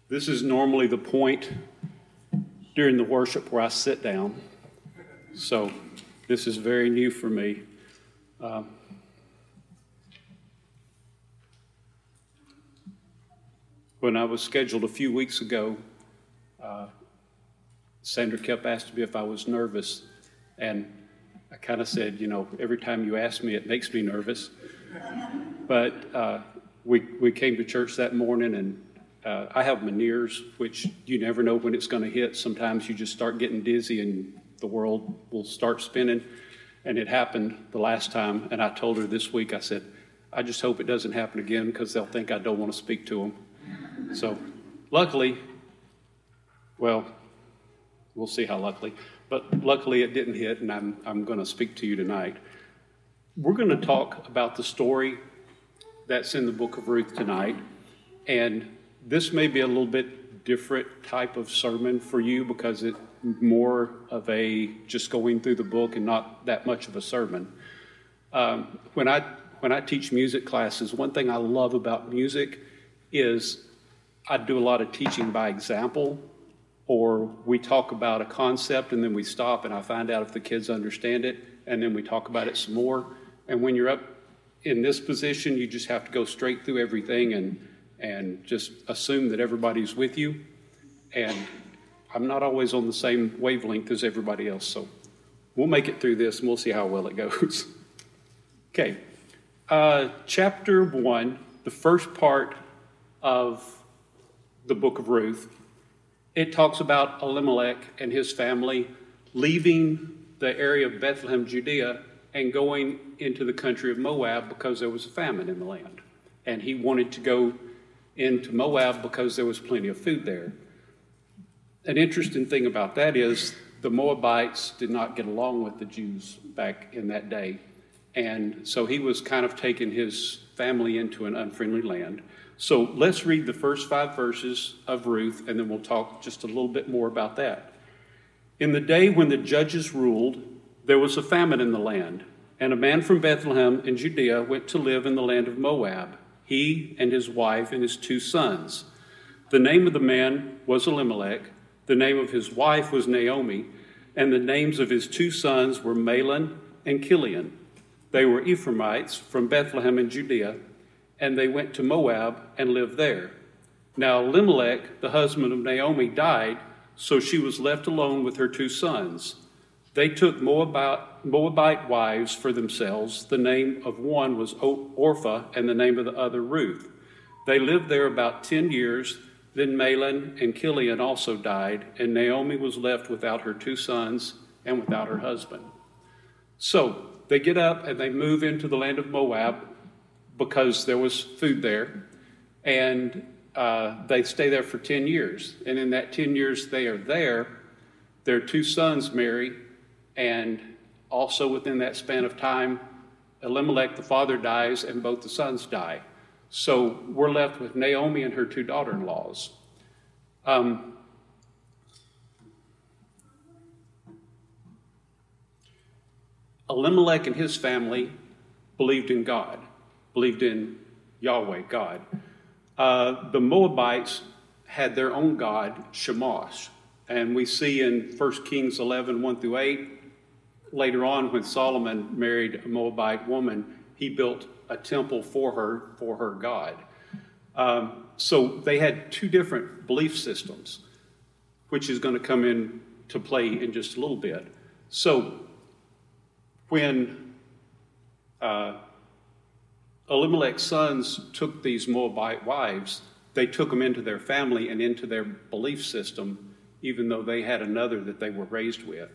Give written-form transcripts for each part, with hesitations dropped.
This is normally the point during the worship where I sit down. So this is very new for me. When I was scheduled a few weeks ago, Sandra kept asking me if I was nervous. And I kind of said, every time you ask me, it makes me nervous. But we came to church that morning, and I have Meniere's, which you never know when it's going to hit. Sometimes you just start getting dizzy and the world will start spinning. And it happened the last time. And I told her this week, I said, I just hope it doesn't happen again because they'll think I don't want to speak to them. So luckily, well, we'll see how luckily. But luckily it didn't hit, and I'm going to speak to you tonight. We're going to talk about the story that's in the book of Ruth tonight. And this may be a little bit different type of sermon for you because it's more of a just going through the book and not that much of a sermon. When I teach music classes, one thing I love about music is I do a lot of teaching by example, or we talk about a concept and then we stop and I find out if the kids understand it, and then we talk about it some more. And when you're up in this position, you just have to go straight through everything and just assume that everybody's with you. And I'm not always on the same wavelength as everybody else, so we'll make it through this and we'll see how well it goes. Okay, chapter 1, the first part of the book of Ruth, it talks about Elimelech and his family leaving the area of Bethlehem, Judea, and going into the country of Moab because there was a famine in the land. And he wanted to go into Moab because there was plenty of food there. An interesting thing about that is the Moabites did not get along with the Jews back in that day. And so he was kind of taking his family into an unfriendly land. So let's read the first 5 verses of Ruth, and then we'll talk just a little bit more about that. In the day when the judges ruled, there was a famine in the land, and a man from Bethlehem in Judea went to live in the land of Moab, he and his wife and his 2 sons. The name of the man was Elimelech, the name of his wife was Naomi, and the names of his 2 sons were Mahlon and Chilion. They were Ephraimites from Bethlehem in Judea, and they went to Moab and lived there. Now Elimelech, the husband of Naomi, died, so she was left alone with her 2 sons. They took Moabite wives for themselves. The name of one was Orpah, and the name of the other Ruth. They lived there about 10 years. Then Mahlon and Chilion also died, and Naomi was left without her 2 sons and without her husband. So they get up and they move into the land of Moab because there was food there, and they stay there for 10 years. And in that 10 years they are there, their 2 sons marry, and also within that span of time, Elimelech, the father, dies, and both the sons die. So we're left with Naomi and her 2 daughter-in-laws. Elimelech and his family believed in God, believed in Yahweh, God. The Moabites had their own god, Chemosh. And we see in 1 Kings 11, 1 through 8, later on when Solomon married a Moabite woman, he built a temple for her God. So they had 2 different belief systems, which is going to come into play in just a little bit. So when Elimelech's sons took these Moabite wives, they took them into their family and into their belief system, even though they had another that they were raised with.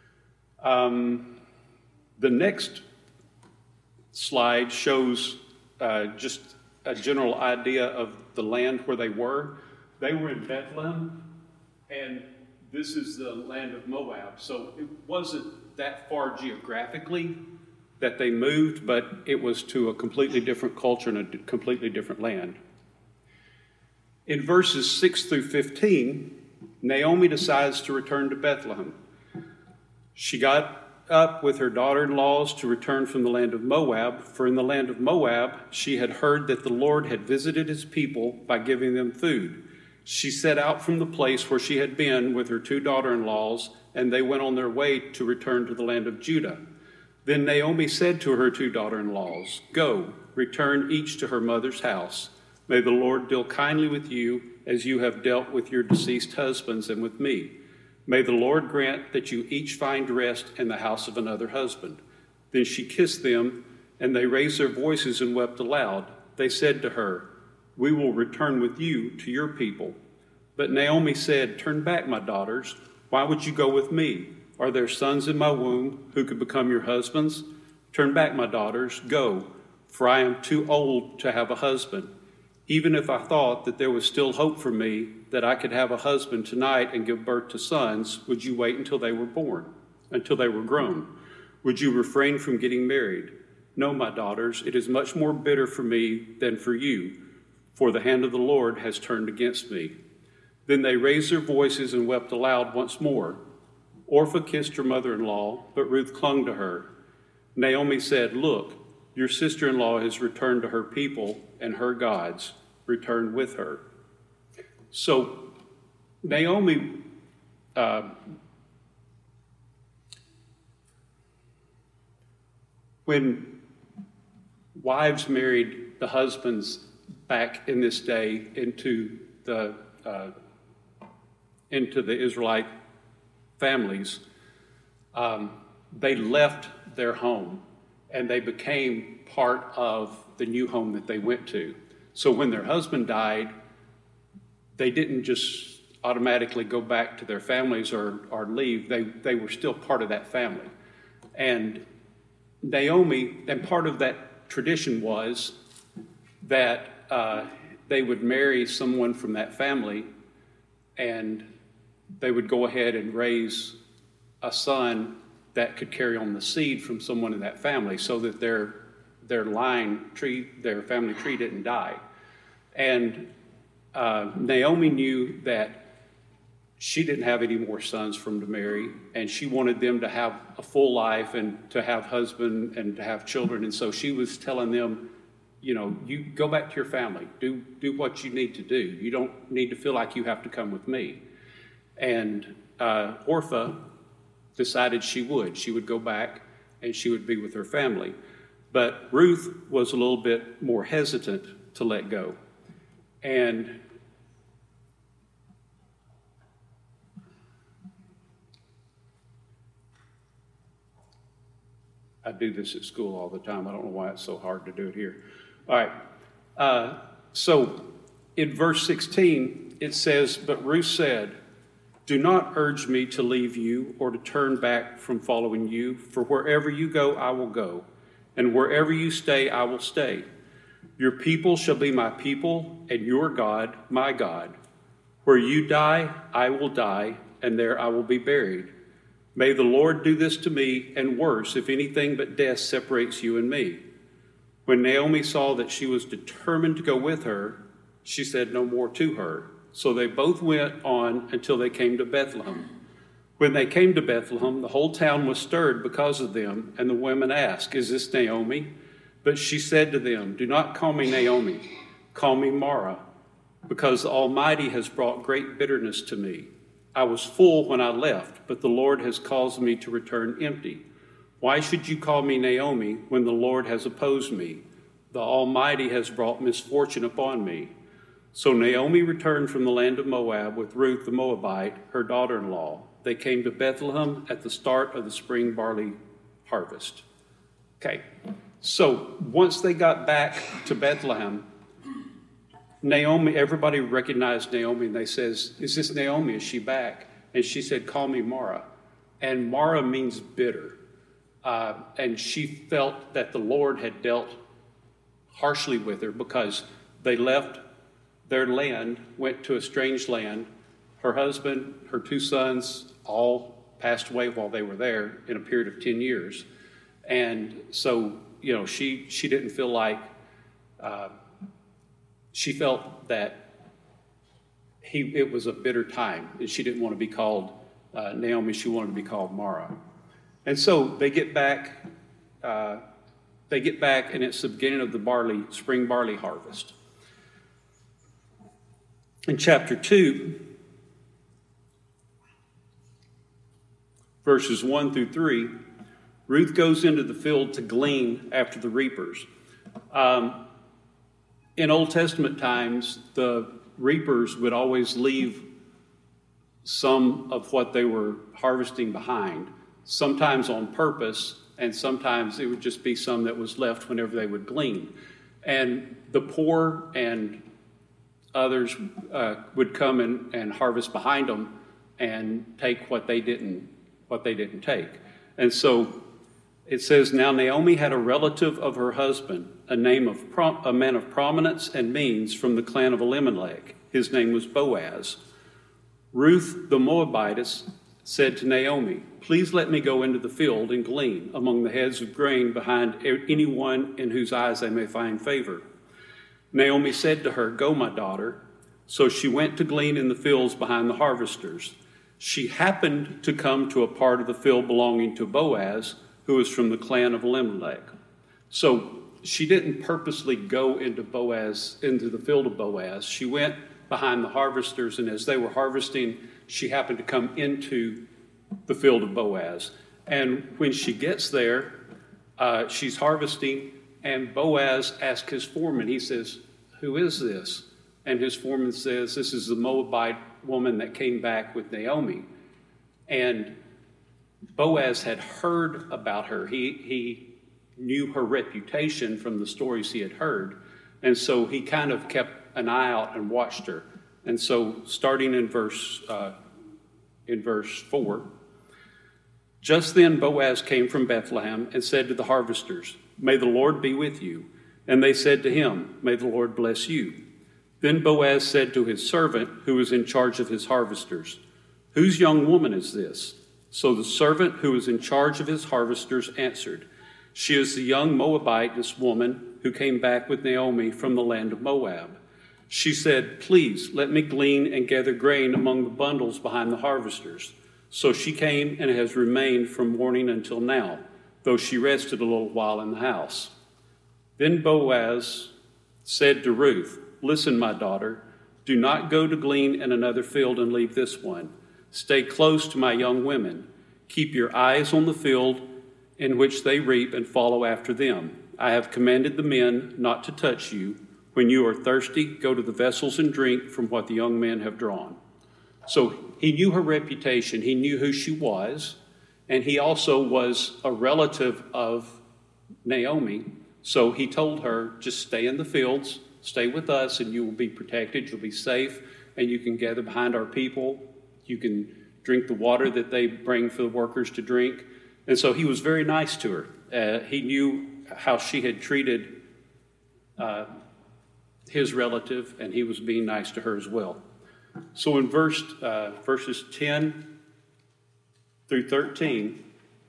The next slide shows just a general idea of the land where they were. They were in Bethlehem, and this is the land of Moab. So it wasn't that far geographically that they moved, but it was to a completely different culture and a completely different land. In verses 6 through 15, Naomi decides to return to Bethlehem. She got up with her daughter-in-laws to return from the land of Moab, for in the land of Moab she had heard that the Lord had visited his people by giving them food. She set out from the place where she had been with her 2 daughter-in-laws, and they went on their way to return to the land of Judah. Then Naomi said to her 2 daughter-in-laws, "Go, return each to her mother's house. May the Lord deal kindly with you as you have dealt with your deceased husbands and with me. May the Lord grant that you each find rest in the house of another husband." Then she kissed them, and they raised their voices and wept aloud. They said to her, "We will return with you to your people." But Naomi said, "Turn back, my daughters. Why would you go with me? Are there sons in my womb who could become your husbands? Turn back, my daughters, go, for I am too old to have a husband. Even if I thought that there was still hope for me, that I could have a husband tonight and give birth to sons, would you wait until they were born, until they were grown? Would you refrain from getting married? No, my daughters, it is much more bitter for me than for you, for the hand of the Lord has turned against me." Then they raised their voices and wept aloud once more. Orpah kissed her mother-in-law, but Ruth clung to her. Naomi said, "Look, your sister-in-law has returned to her people, and her gods returned with her." So Naomi when wives married the husbands back in this day into the Israelite families, they left their home and they became part of the new home that they went to. So when their husband died, they didn't just automatically go back to their families or leave. They were still part of that family. And Naomi, and part of that tradition was that they would marry someone from that family, and they would go ahead and raise a son that could carry on the seed from someone in that family, so that their family tree didn't die. And Naomi knew that she didn't have any more sons for them to marry, and she wanted them to have a full life and to have husband and to have children. And so she was telling them, you know, you go back to your family, do what you need to do. You don't need to feel like you have to come with me. And Orpah decided she would go back and she would be with her family. But Ruth was a little bit more hesitant to let go. And I do this at school all the time. I don't know why it's so hard to do it here. All right. So in verse 16, it says, "But Ruth said, 'Do not urge me to leave you or to turn back from following you, for wherever you go, I will go, and wherever you stay, I will stay. Your people shall be my people, and your God, my God. Where you die, I will die, and there I will be buried. May the Lord do this to me, and worse, if anything but death separates you and me.' When Naomi saw that she was determined to go with her, she said no more to her. So they both went on until they came to Bethlehem. When they came to Bethlehem, the whole town was stirred because of them, and the women asked, 'Is this Naomi?' But she said to them, 'Do not call me Naomi, call me Mara, because the Almighty has brought great bitterness to me. I was full when I left, but the Lord has caused me to return empty. Why should you call me Naomi when the Lord has opposed me? The Almighty has brought misfortune upon me.' So Naomi returned from the land of Moab with Ruth the Moabite, her daughter-in-law. They came to Bethlehem at the start of the spring barley harvest." Okay, so once they got back to Bethlehem, Naomi, everybody recognized Naomi, and they says, "Is this Naomi? Is she back?" And she said, "Call me Mara." And Mara means bitter. And she felt that the Lord had dealt harshly with her because they left their land, went to a strange land. Her husband, her 2 sons, all passed away while they were there in a period of 10 years. And so, you know, she didn't feel like, she felt that it was a bitter time, and she didn't want to be called Naomi. She wanted to be called Mara. And so they get back, and it's the beginning of the spring barley harvest. In chapter 2, verses 1 through 3, Ruth goes into the field to glean after the reapers. In Old Testament times, the reapers would always leave some of what they were harvesting behind, sometimes on purpose, and sometimes it would just be some that was left whenever they would glean. And the poor and others would come and harvest behind them and take what they didn't take. And so it says, now Naomi had a relative of her husband, a man of prominence and means from the clan of Elimelech. His name was Boaz. Ruth the Moabitess said to Naomi, please let me go into the field and glean among the heads of grain behind anyone in whose eyes I may find favor. Naomi said to her, go, my daughter. So she went to glean in the fields behind the harvesters. She happened to come to a part of the field belonging to Boaz, who was from the clan of Elimelech. So she didn't purposely go into the field of Boaz. She went behind the harvesters, and as they were harvesting, she happened to come into the field of Boaz. And when she gets there, she's harvesting, and Boaz asks his foreman, he says, who is this? And his foreman says, this is the Moabite woman that came back with Naomi. And Boaz had heard about her. He knew her reputation from the stories he had heard. And so he kind of kept an eye out and watched her. And so starting in verse 4, just then Boaz came from Bethlehem and said to the harvesters, may the Lord be with you. And they said to him, may the Lord bless you. Then Boaz said to his servant, who was in charge of his harvesters, whose young woman is this? So the servant who was in charge of his harvesters answered, she is the young Moabitess woman who came back with Naomi from the land of Moab. She said, please let me glean and gather grain among the bundles behind the harvesters. So she came and has remained from morning until now, though she rested a little while in the house. Then Boaz said to Ruth, listen, my daughter, do not go to glean in another field and leave this one. Stay close to my young women. Keep your eyes on the field in which they reap and follow after them. I have commanded the men not to touch you. When you are thirsty, go to the vessels and drink from what the young men have drawn. So he knew her reputation. He knew who she was. And he also was a relative of Naomi. So he told her, just stay in the fields, stay with us, and you will be protected. You'll be safe, and you can gather behind our people. You can drink the water that they bring for the workers to drink. And so he was very nice to her. He knew how she had treated his relative, and he was being nice to her as well. So in verses 10 through 13,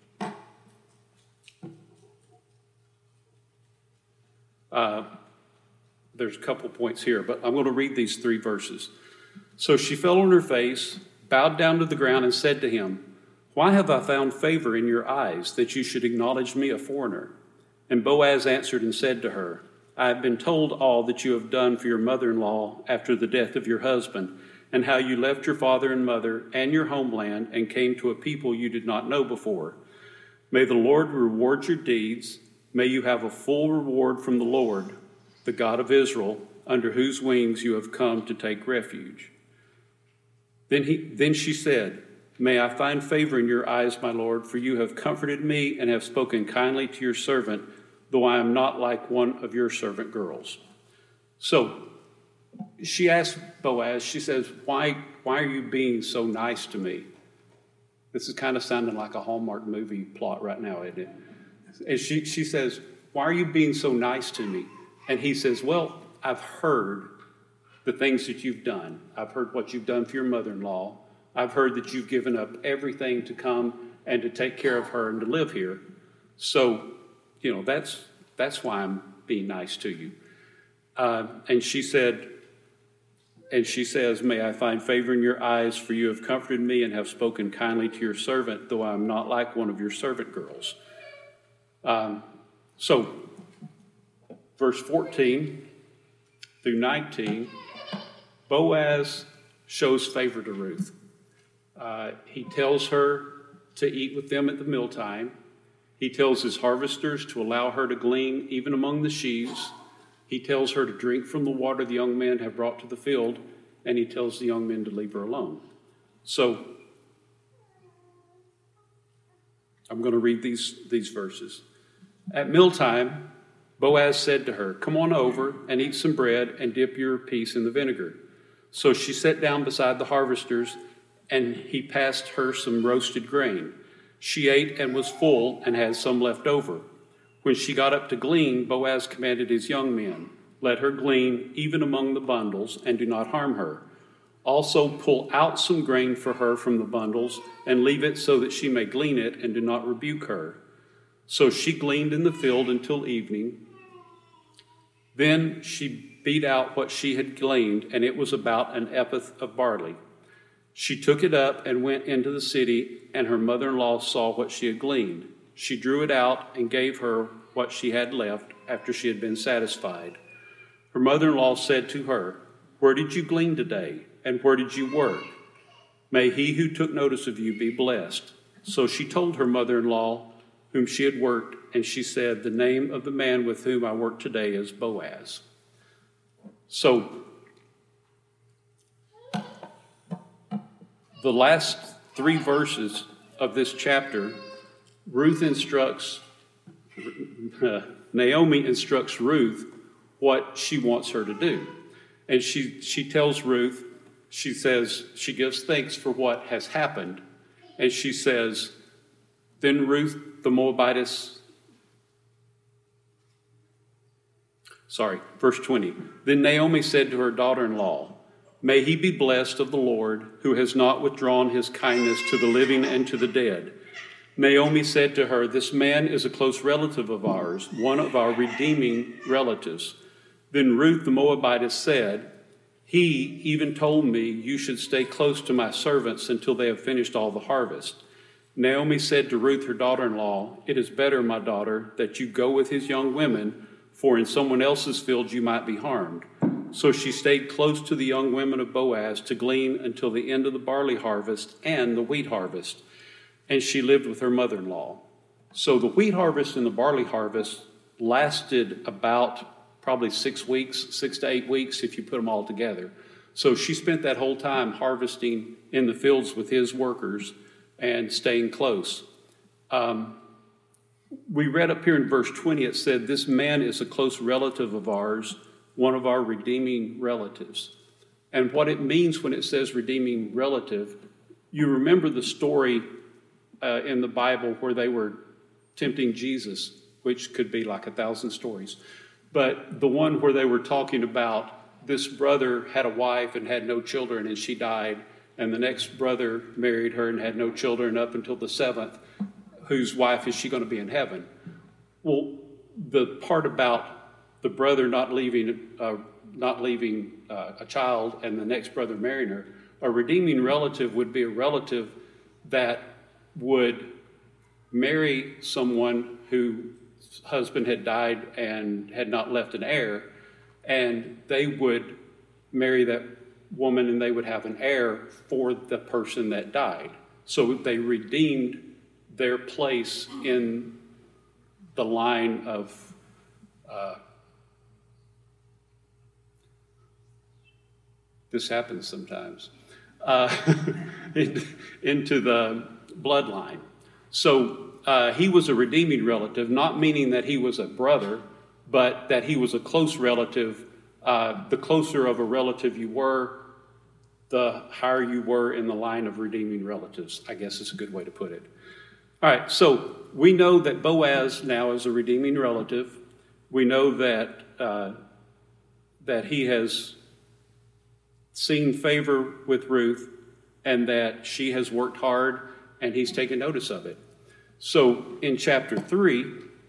there's a couple points here, but I'm going to read these 3 verses. So she fell on her face, bowed down to the ground, and said to him, why have I found favor in your eyes, that you should acknowledge me a foreigner? And Boaz answered and said to her, I have been told all that you have done for your mother-in-law after the death of your husband, and how you left your father and mother and your homeland and came to a people you did not know before. May the Lord reward your deeds. May you have a full reward from the Lord, the God of Israel, under whose wings you have come to take refuge. Then she said, may I find favor in your eyes, my Lord, for you have comforted me and have spoken kindly to your servant, though I am not like one of your servant girls. So she asked Boaz, she says, why are you being so nice to me? This is kind of sounding like a Hallmark movie plot right now, isn't it? And she says, why are you being so nice to me? And he says, well, I've heard the things that you've done. I've heard what you've done for your mother-in-law. I've heard that you've given up everything to come and to take care of her and to live here. So, that's why I'm being nice to you. And she says, may I find favor in your eyes, for you have comforted me and have spoken kindly to your servant, though I am not like one of your servant girls. So, verse 14 through 19, Boaz shows favor to Ruth. He tells her to eat with them at the mealtime. He tells his harvesters to allow her to glean even among the sheaves. He tells her to drink from the water the young men have brought to the field, and he tells the young men to leave her alone. So I'm going to read these verses. At mealtime, Boaz said to her, "Come on over and eat some bread and dip your piece in the vinegar." So she sat down beside the harvesters, and he passed her some roasted grain. She ate and was full and had some left over. When she got up to glean, Boaz commanded his young men, "Let her glean even among the bundles, and do not harm her. Also pull out some grain for her from the bundles, and leave it so that she may glean it, and do not rebuke her." So she gleaned in the field until evening. Then she beat out what she had gleaned, and it was about an ephah of barley. She took it up and went into the city, and her mother-in-law saw what she had gleaned. She drew it out and gave her what she had left after she had been satisfied. Her mother-in-law said to her, "Where did you glean today, and where did you work? May he who took notice of you be blessed." So she told her mother-in-law whom she had worked, and she said, "The name of the man with whom I work today is Boaz." So the last 3 verses of this chapter, Naomi instructs Ruth what she wants her to do. And she tells Ruth, she says, she gives thanks for what has happened. And she says, then Ruth the Moabitess, verse 20. Then Naomi said to her daughter-in-law, "May he be blessed of the Lord, who has not withdrawn his kindness to the living and to the dead." Naomi said to her, "This man is a close relative of ours, one of our redeeming relatives." Then Ruth the Moabitess said, "He even told me you should stay close to my servants until they have finished all the harvest." Naomi said to Ruth, her daughter-in-law, "It is better, my daughter, that you go with his young women, for in someone else's field you might be harmed." So she stayed close to the young women of Boaz to glean until the end of the barley harvest and the wheat harvest. And she lived with her mother-in-law. So the wheat harvest and the barley harvest lasted about probably 6 to 8 weeks if you put them all together. So she spent that whole time harvesting in the fields with his workers and staying close. We read up here in verse 20, it said, "This man is a close relative of ours, one of our redeeming relatives." And what it means when it says redeeming relative, you remember the story in the Bible where they were tempting Jesus, which could be like 1,000 stories. But the one where they were talking about this brother had a wife and had no children and she died, and the next brother married her and had no children up until the 7th. Whose wife is she going to be in heaven? Well, the part about the brother not leaving a child and the next brother marrying her, a redeeming relative would be a relative that would marry someone whose husband had died and had not left an heir, and they would marry that woman and they would have an heir for the person that died. So they redeemed their place in the line of this happens sometimes, into the bloodline. So he was a redeeming relative, not meaning that he was a brother, but that he was a close relative. The closer of a relative you were, the higher you were in the line of redeeming relatives, I guess is a good way to put it. All right, so we know that Boaz now is a redeeming relative. We know that that he has seen favor with Ruth and that she has worked hard and he's taken notice of it. So in chapter 3,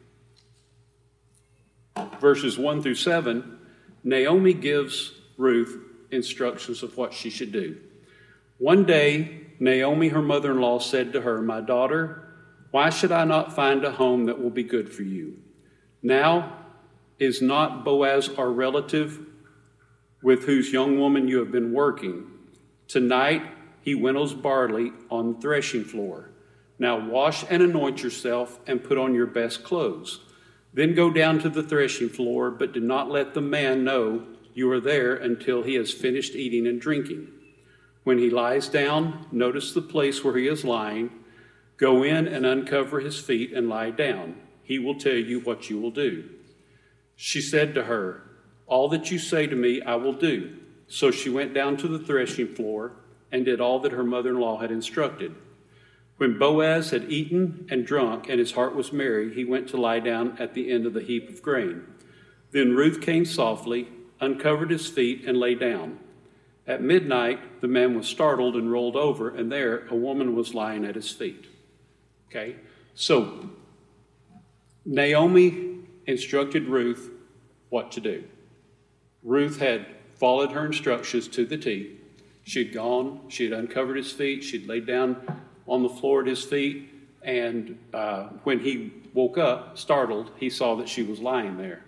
verses 1 through 7, Naomi gives Ruth instructions of what she should do. One day, Naomi, her mother-in-law, said to her, "My daughter, why should I not find a home that will be good for you? Now, is not Boaz our relative with whose young woman you have been working. Tonight he winnows barley on the threshing floor. Now wash and anoint yourself and put on your best clothes. Then go down to the threshing floor, but do not let the man know you are there until he has finished eating and drinking. When he lies down, notice the place where he is lying. Go in and uncover his feet and lie down. He will tell you what you will do." She said to her, "All that you say to me I will do." So she went down to the threshing floor and did all that her mother-in-law had instructed. When Boaz had eaten and drunk and his heart was merry, he went to lie down at the end of the heap of grain. Then Ruth came softly, uncovered his feet, and lay down. At midnight, the man was startled and rolled over, and there a woman was lying at his feet. Okay, so Naomi instructed Ruth what to do. Ruth had followed her instructions to the T. She had gone, she had uncovered his feet, she'd laid down on the floor at his feet, and when he woke up, startled, he saw that she was lying there.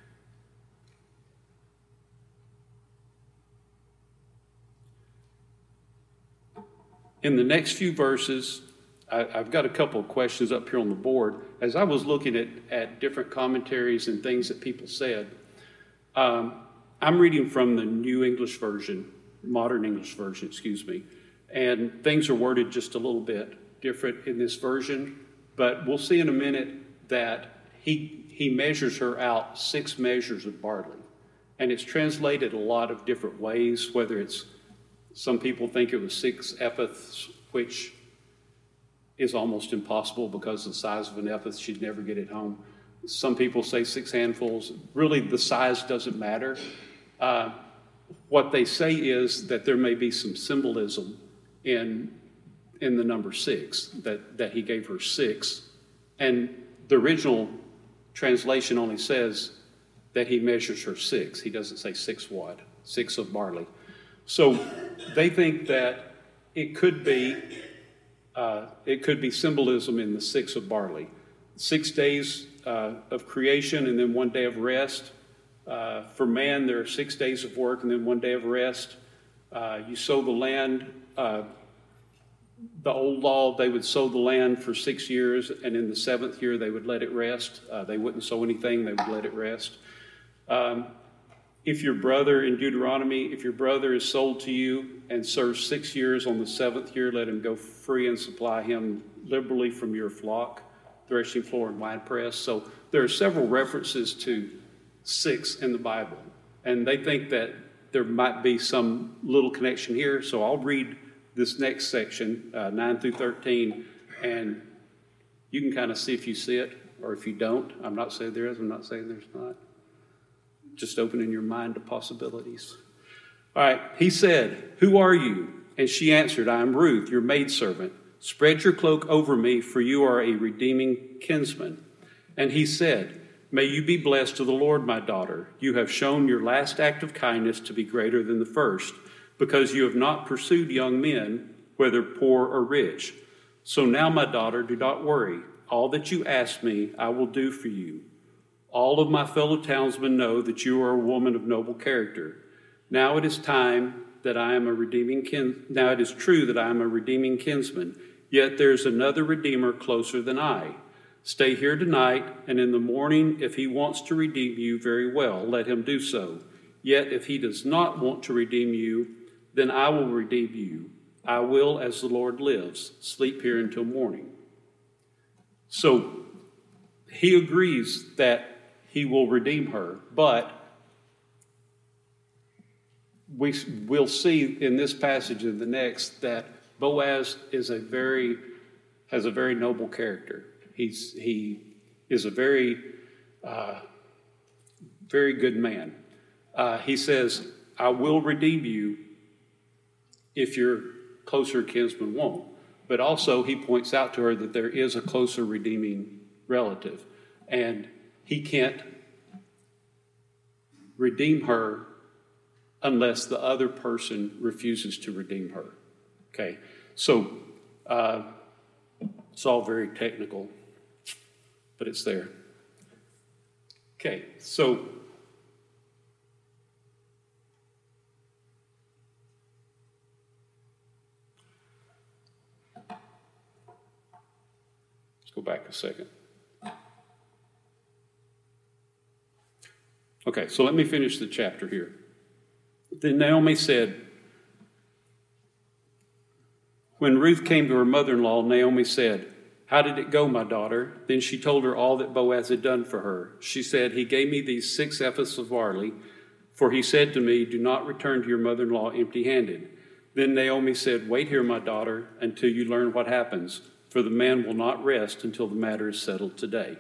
In the next few verses, I've got a couple of questions up here on the board. As I was looking at different commentaries and things that people said, I'm reading from the New English Version, Modern English Version, and things are worded just a little bit different in this version, but we'll see in a minute that he measures her out 6 measures of barley, and it's translated a lot of different ways, whether it's, some people think it was 6 ephahs, which is almost impossible because of the size of an ephah, she'd never get it home. Some people say 6 handfuls. Really, the size doesn't matter. What they say is that there may be some symbolism in the number 6, that he gave her 6. And the original translation only says that he measures her 6. He doesn't say 6 wad, 6 of barley. So they think that it could be symbolism in the 6 of barley. 6 days of creation and then 1 day of rest. For man, there are 6 days of work and then 1 day of rest. You sow the land. The old law, they would sow the land for 6 years, and in the 7th year they would let it rest. They wouldn't sow anything, they would let it rest. If your brother, in Deuteronomy, if your brother is sold to you and serves 6 years, on the 7th year let him go free and supply him liberally from your flock, threshing floor and winepress. So there are several references to 6 in the Bible, and they think that there might be some little connection here. So I'll read this next section, 9 through 13, and you can kind of see if you see it or if you don't. I'm not saying there is, I'm not saying there's not. Just opening your mind to possibilities. All right, he said, "Who are you?" And she answered, "I am Ruth, your maidservant. Spread your cloak over me, for you are a redeeming kinsman." And he said, "May you be blessed of the Lord, my daughter. You have shown your last act of kindness to be greater than the first, because you have not pursued young men, whether poor or rich. So now, my daughter, do not worry. All that you ask me, I will do for you. All of my fellow townsmen know that you are a woman of noble character. Now it is time that I am a redeeming Now it is true that I am a redeeming kinsman, yet there is another redeemer closer than I. Stay here tonight, and in the morning, if he wants to redeem you, very well, let him do so. Yet if he does not want to redeem you, then I will redeem you. I will, as the Lord lives, sleep here until morning." So he agrees that he will redeem her, but we'll see in this passage and the next that Boaz has a very noble character. He is a very good man. He says, "I will redeem you if your closer kinsman won't." But also he points out to her that there is a closer redeeming relative, and he can't redeem her unless the other person refuses to redeem her. Okay, so it's all very technical, but it's there. Okay, so go back a second. Okay, so let me finish the chapter here. Then Naomi said, when Ruth came to her mother-in-law, Naomi said, "How did it go, my daughter?" Then she told her all that Boaz had done for her. She said, "He gave me these 6 ephahs of barley, for he said to me, 'Do not return to your mother-in-law empty-handed.'" Then Naomi said, "Wait here, my daughter, until you learn what happens, for the man will not rest until the matter is settled today."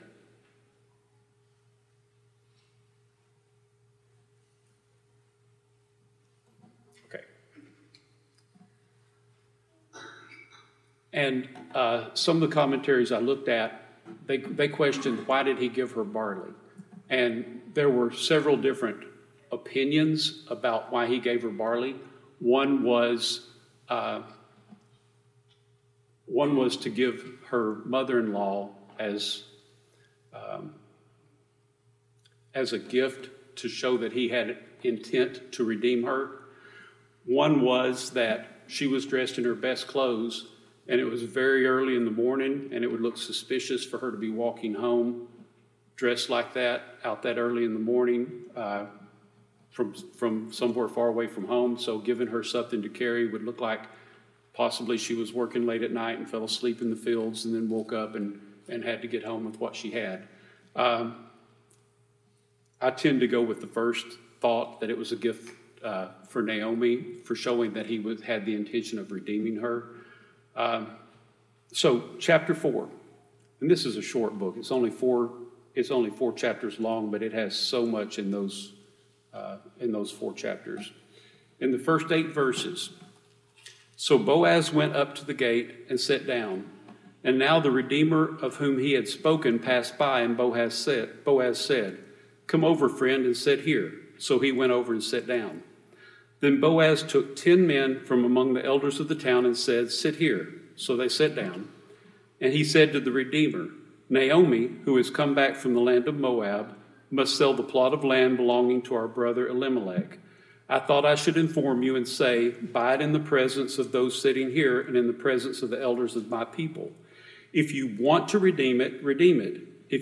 Okay. And some of the commentaries I looked at, they questioned, why did he give her barley? And there were several different opinions about why he gave her barley. One was to give her mother-in-law as a gift to show that he had intent to redeem her. One was that she was dressed in her best clothes, and it was very early in the morning, and it would look suspicious for her to be walking home dressed like that, out that early in the morning, from somewhere far away from home. So giving her something to carry would look like possibly she was working late at night and fell asleep in the fields and then woke up and had to get home with what she had. I tend to go with the first thought, that it was a gift for Naomi, for showing that he had the intention of redeeming her. So chapter 4, and this is a short book. It's only four chapters long, but it has so much in those 4 chapters. In the first 8 verses, so Boaz went up to the gate and sat down. And now the Redeemer of whom he had spoken passed by, and Boaz said, "Come over, friend, and sit here." So he went over and sat down. Then Boaz took 10 men from among the elders of the town and said, "Sit here." So they sat down. And he said to the Redeemer, "Naomi, who has come back from the land of Moab, must sell the plot of land belonging to our brother Elimelech. I thought I should inform you and say, buy it in the presence of those sitting here and in the presence of the elders of my people. If you want to redeem it, redeem it. If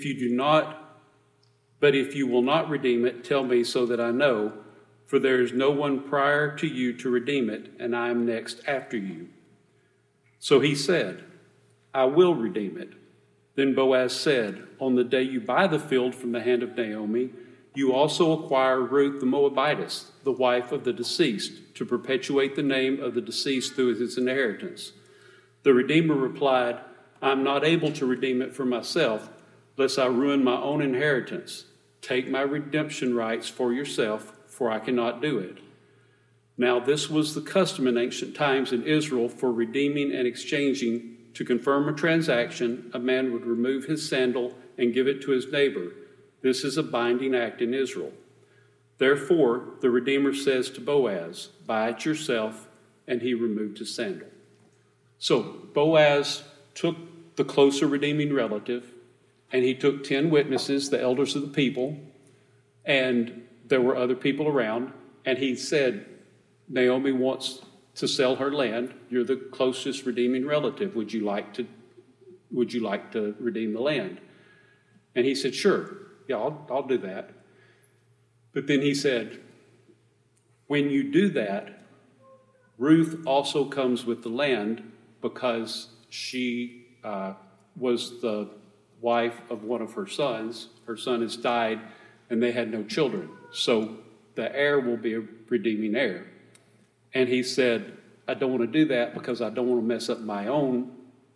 you will not redeem it, tell me so that I know, for there is no one prior to you to redeem it, and I am next after you." So he said, "I will redeem it." Then Boaz said, "On the day you buy the field from the hand of Naomi, you also acquire Ruth the Moabitess, the wife of the deceased, to perpetuate the name of the deceased through his inheritance." The Redeemer replied, "I am not able to redeem it for myself, lest I ruin my own inheritance. Take my redemption rights for yourself, for I cannot do it." Now this was the custom in ancient times in Israel for redeeming and exchanging. To confirm a transaction, a man would remove his sandal and give it to his neighbor. This is a binding act in Israel. Therefore, the Redeemer says to Boaz, "Buy it yourself," and he removed his sandal. So Boaz took the closer redeeming relative, and he took 10 witnesses, the elders of the people, and there were other people around, and he said, "Naomi wants to sell her land. You're the closest redeeming relative. Would you like to redeem the land?" And he said, "Sure, yeah, I'll do that." But then he said, "When you do that, Ruth also comes with the land, because she was the wife of one of her sons. Her son has died, and they had no children. So the heir will be a redeeming heir." And he said, "I don't want to do that because I don't want to mess up my own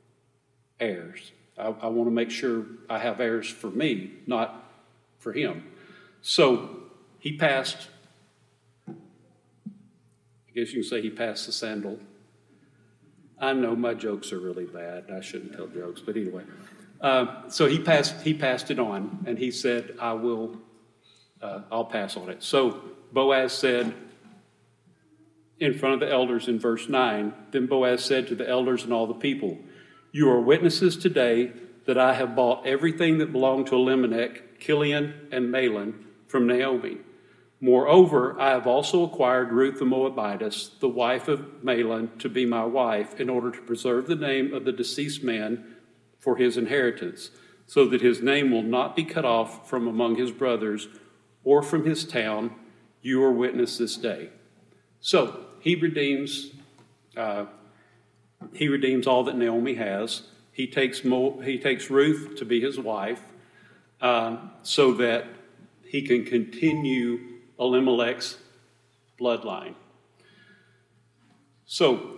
heirs. I want to make sure I have heirs for me, not for him." So he passed, I guess you can say he passed the sandal. I know my jokes are really bad. I shouldn't tell jokes, but anyway. So he passed it on, and he said, I'll pass on it. So Boaz said, in front of the elders in verse 9, then Boaz said to the elders and all the people, "You are witnesses today that I have bought everything that belonged to Elimelech, Kilion, and Mahlon from Naomi. Moreover, I have also acquired Ruth the Moabitess, the wife of Mahlon, to be my wife, in order to preserve the name of the deceased man for his inheritance, so that his name will not be cut off from among his brothers or from his town. You are witness this day." So he redeems all that Naomi has. He takes Ruth to be his wife, so that he can continue Elimelech's bloodline. So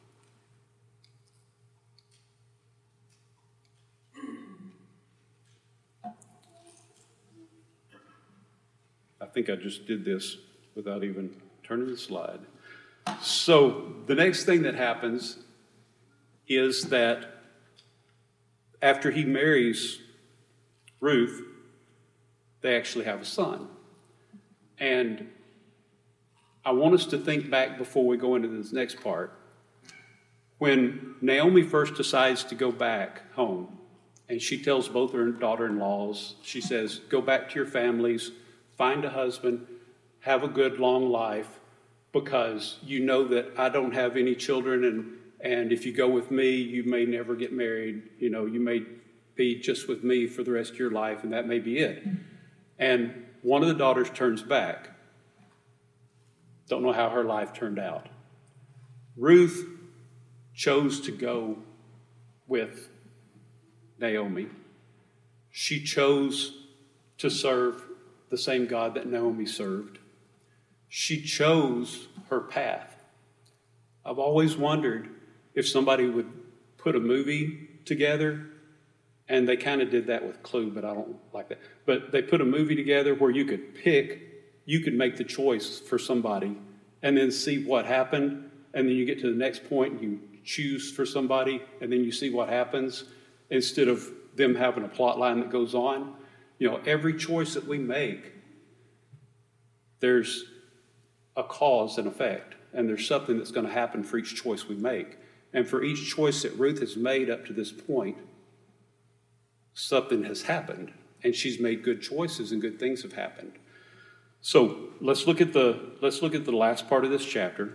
I think I just did this without even turning the slide. So the next thing that happens is that after he marries Ruth, they actually have a son. And I want us to think back before we go into this next part. When Naomi first decides to go back home, and she tells both her daughter-in-laws, she says, "Go back to your families, find a husband, have a good long life, because you know that I don't have any children, and if you go with me, you may never get married. You know, you may be just with me for the rest of your life, and that may be it." And one of the daughters turns back. Don't know how her life turned out. Ruth chose to go with Naomi. She chose to serve the same God that Naomi served. She chose her path. I've always wondered if somebody would put a movie together, and they kind of did that with Clue, but I don't like that. But they put a movie together where you could make the choice for somebody and then see what happened, and then you get to the next point and you choose for somebody, and then you see what happens, instead of them having a plot line that goes on. You know, every choice that we make, there's a cause and effect, and there's something that's going to happen for each choice we make. And for each choice that Ruth has made up to this point, something has happened, and she's made good choices, and good things have happened. So let's look at the last part of this chapter.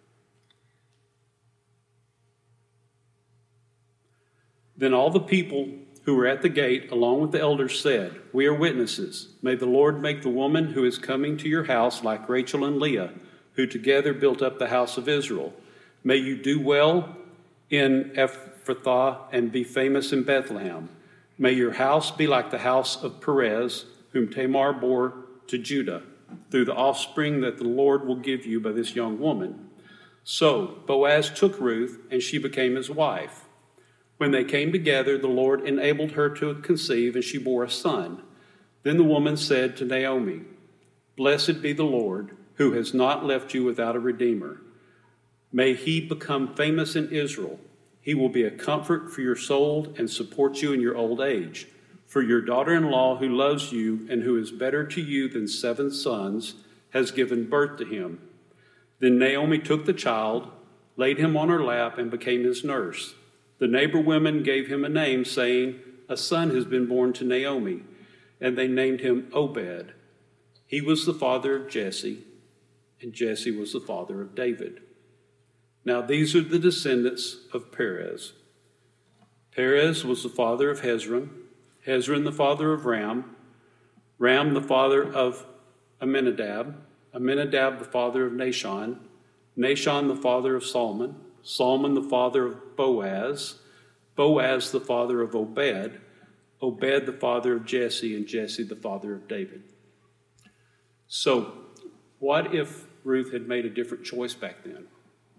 Then all the people who were at the gate, along with the elders, said, "We are witnesses. May the Lord make the woman who is coming to your house like Rachel and Leah, who together built up the house of Israel. May you do well in Ephrathah and be famous in Bethlehem. May your house be like the house of Perez, whom Tamar bore to Judah, through the offspring that the Lord will give you by this young woman." So Boaz took Ruth, and she became his wife. When they came together, the Lord enabled her to conceive, and she bore a son. Then the woman said to Naomi, "Blessed be the Lord, who has not left you without a redeemer. May he become famous in Israel. He will be a comfort for your soul and support you in your old age. For your daughter-in-law, who loves you and who is better to you than 7 sons, has given birth to him." Then Naomi took the child, laid him on her lap, and became his nurse. The neighbor women gave him a name, saying, "A son has been born to Naomi," and they named him Obed. He was the father of Jesse, and Jesse was the father of David. Now these are the descendants of Perez. Perez was the father of Hezron, Hezron the father of Ram, Ram the father of Amminadab, Amminadab the father of Nahshon, Nahshon the father of Salmon, Salmon the father of Boaz, Boaz the father of Obed, Obed the father of Jesse, and Jesse the father of David. So, what if Ruth had made a different choice back then?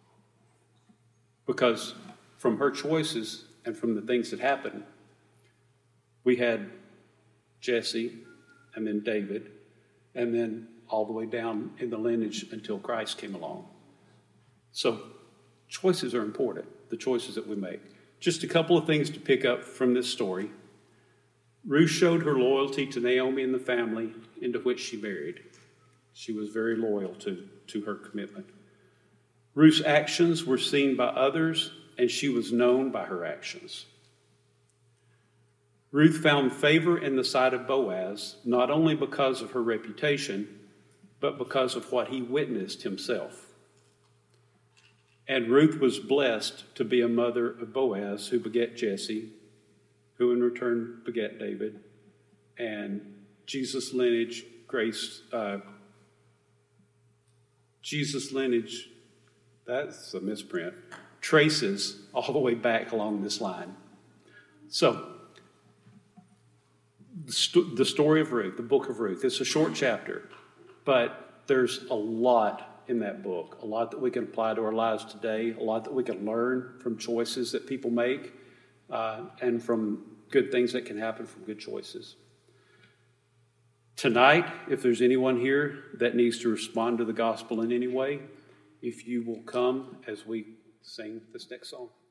Because from her choices and from the things that happened, we had Jesse, and then David, and then all the way down in the lineage until Christ came along. So, choices are important, the choices that we make. Just a couple of things to pick up from this story. Ruth showed her loyalty to Naomi and the family into which she married. She was very loyal to her commitment. Ruth's actions were seen by others, and she was known by her actions. Ruth found favor in the sight of Boaz, not only because of her reputation, but because of what he witnessed himself. And Ruth was blessed to be a mother of Boaz, who begat Jesse, who in return begat David, and Jesus' lineage, that's a misprint, traces all the way back along this line. So, the story of Ruth, the book of Ruth, it's a short chapter, but there's a lot in that book, a lot that we can apply to our lives today, a lot that we can learn from choices that people make, and from good things that can happen from good choices. Tonight, if there's anyone here that needs to respond to the gospel in any way, if you will come as we sing this next song.